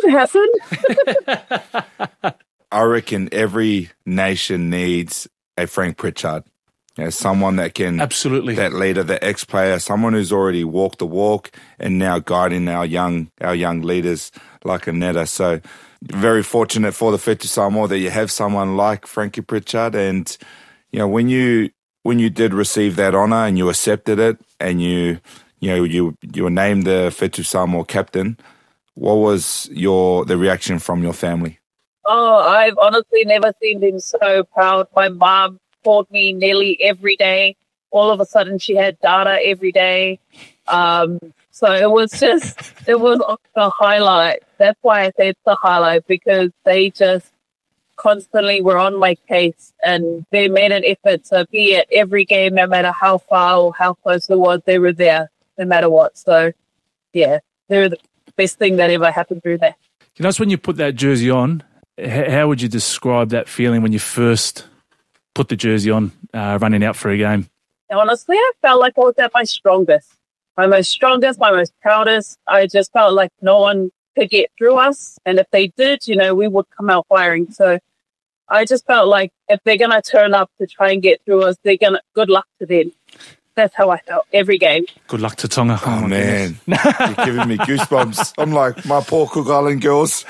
the hell just happened? I reckon every nation needs a Frank Pritchard. Someone that can... Absolutely. That leader, the ex-player, someone who's already walked the walk and now guiding our young leaders like Aneta. So... very fortunate for the Whetū Samoa that you have someone like Frankie Pritchard, and when you did receive that honour and you accepted it, and you were named the Whetū Samoa captain, what was the reaction from your family? Oh, I've honestly never seen them so proud. My mom called me nearly every day. All of a sudden, she had data every day. So it was a highlight. That's why I say it's the highlight, because they just constantly were on my case and they made an effort to be at every game, no matter how far or how close it was, they were there no matter what. So, they were the best thing that ever happened through that. That's when you put that jersey on, how would you describe that feeling when you first put the jersey on, running out for a game? Honestly, I felt like I was at my strongest. My most proudest. I just felt like no one could get through us. And if they did, we would come out firing. So I just felt like if they're going to turn up to try and get through us, good luck to them. That's how I felt every game. Good luck to Tonga. Oh man, you're giving me goosebumps. I'm like, my poor Cook Island girls.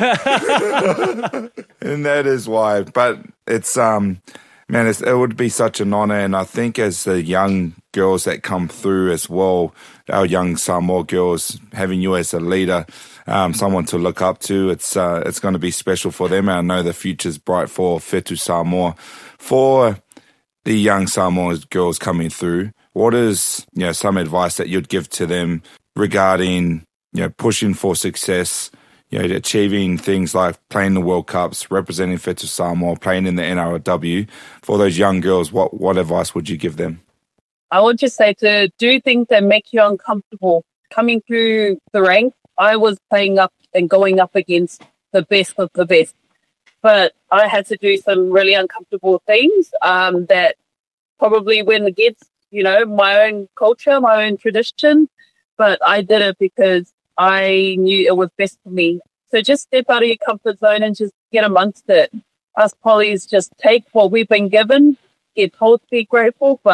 And that is why. But it's, it would be such an honour. And I think as the young girls that come through as well, our young Samoa girls, having you as a leader, someone to look up to, it's going to be special for them. And I know the future's bright for Whetū Samoa. For the young Samoa girls coming through, what is some advice that you'd give to them regarding pushing for success, achieving things like playing the World Cups, representing Whetū Samoa, playing in the NRLW? For those young girls, what advice would you give them? I would just say to do things that make you uncomfortable. Coming through the ranks, I was playing up and going up against the best of the best. But I had to do some really uncomfortable things that probably went against, my own culture, my own tradition. But I did it because I knew it was best for me. So just step out of your comfort zone and just get amongst it. Us Pollies just take what we've been given, get told to be grateful, but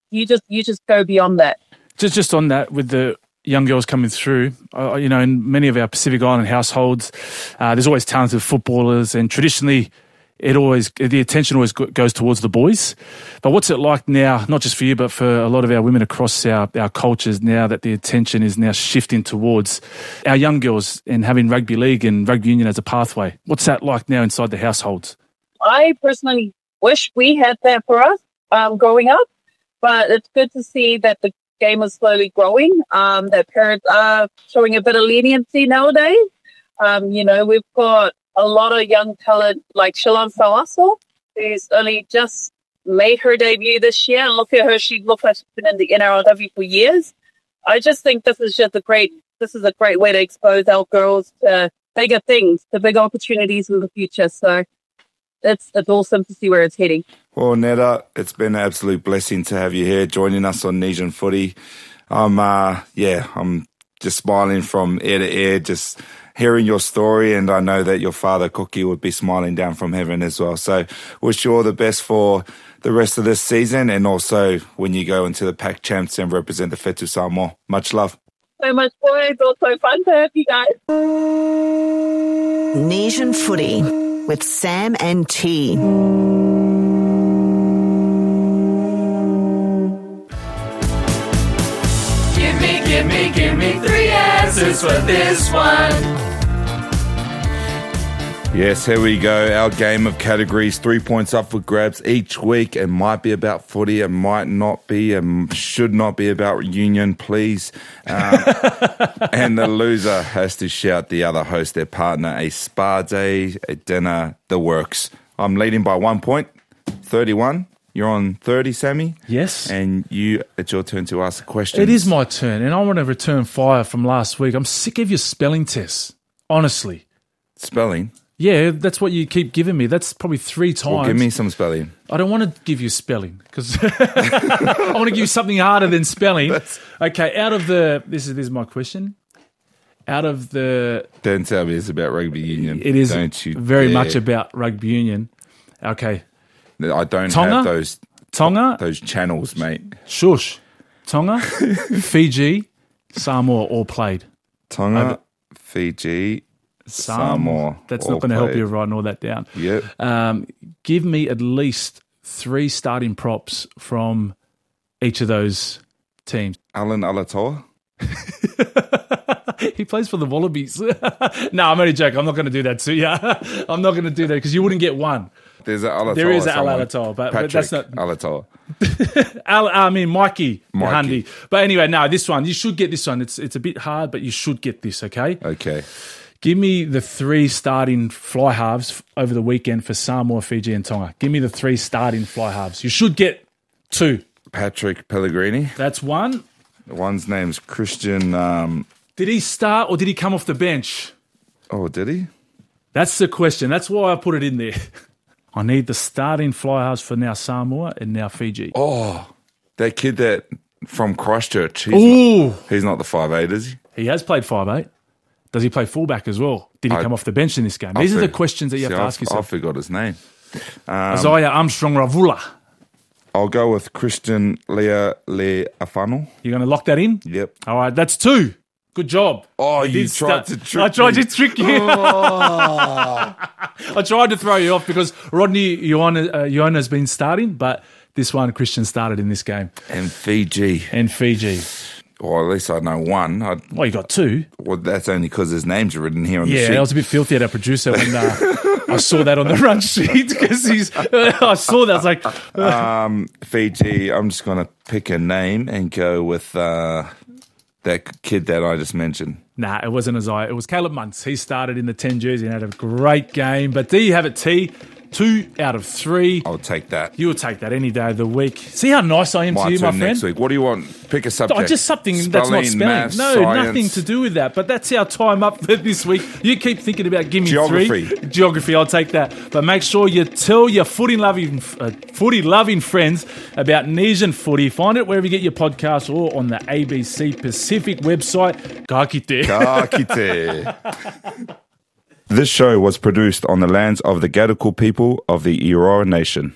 you just go beyond that. Just on that, with the young girls coming through, in many of our Pacific Island households, there's always talented footballers, and traditionally, the attention always goes towards the boys. But what's it like now, not just for you, but for a lot of our women across our cultures now that the attention is now shifting towards our young girls and having rugby league and rugby union as a pathway? What's that like now inside the households? I personally wish we had that for us growing up, but it's good to see that the game is slowly growing, that parents are showing a bit of leniency nowadays. We've got a lot of young talent like Shilan Sawaso, who's only just made her debut this year. And look at her; she looks like she's been in the NRLW for years. I just think this is a great way to expose our girls to bigger things, to big opportunities in the future. So it's awesome to see where it's heading. Well, Netta, it's been an absolute blessing to have you here joining us on Nesian Footy. I'm just smiling from ear to ear, just hearing your story, and I know that your father, Cookie, would be smiling down from heaven as well. So wish you all the best for the rest of this season, and also when you go into the Pac Champs and represent the Whetū Samoa. Much love. So much, boys. It's also fun to have you guys. Nesian Footy with Sam and T. Give me 3 answers for this one. Yes, here we go. Our game of categories, 3 points up for grabs each week. It might be about footy, it might not be, it should not be about union, please. And the loser has to shout the other host, their partner, a spa day, a dinner, the works. I'm leading by 1 point, 31. You're on 30, Sammy? Yes. And it's your turn to ask a question. It is my turn, and I want to return fire from last week. I'm sick of your spelling tests, honestly. Spelling? Yeah, that's what you keep giving me. That's probably 3 times. Well, give me some spelling. I don't want to give you spelling, because I want to give you something harder than spelling. Okay, this is my question. Don't tell me it's about rugby union. It is very much about rugby union. Okay. I don't Tonga? have those channels, mate. Shush. Tonga, Fiji, Samoa all played. Tonga, Fiji, Samoa. That's not going to help you writing all that down. Yep. Give me at least 3 starting props from each of those teams. Alan Alatoa. He plays for the Wallabies. No, I'm only joking. I'm not going to do that to you. I'm not going to do that because you wouldn't get one. There is an Alatoa, but that's not Alatoa. Mikey Handy. But anyway, no, this one, you should get this one. It's a bit hard, but you should get this, okay? Okay. Give me the 3 starting fly halves over the weekend for Samoa, Fiji and Tonga. Give me the 3 starting fly halves. You should get 2. Patrick Pellegrini. That's one. One's name's Christian. Did he start or did he come off the bench? Oh, did he? That's the question. That's why I put it in there. I need the starting fly halves for now Samoa and now Fiji. Oh, that kid that from Christchurch. He's not the 5'8", is he? He has played 5'8". Does he play fullback as well? Did he come off the bench in this game? These are the questions that you have to ask yourself. I forgot his name. Isaiah Armstrong-Ravula. I'll go with Christian Leafano. You're going to lock that in? Yep. All right, that's 2. Good job. Oh, you tried to trick me. I tried to trick you. I tried to throw you off because Rodney Iona has been starting, but this one, Christian started in this game. And Fiji. Well, at least I know one. You got 2. Well, that's only because his name's written here on the sheet. Yeah, I was a bit filthy at our producer when I saw that on the run sheet because I saw that. I was like... Fiji, I'm just going to pick a name and go with... that kid that I just mentioned. Nah, it wasn't Isaiah. It was Caleb Muntz. He started in the 10 jersey and had a great game. But there you have it, T. 2 out of 3. I'll take that. You will take that any day of the week. See how nice I am to you, my friend? Next week. What do you want? Pick a subject. Just something that's not spelling. Maths, no, science. Nothing to do with that. But that's our time up for this week. You keep thinking about give me Geography. 3. Geography, I'll take that. But make sure you tell your footy-loving friends about Nesian Footy. Find it wherever you get your podcasts or on the ABC Pacific website. Ka kite. Ka kite. This show was produced on the lands of the Gadigal people of the Eora Nation.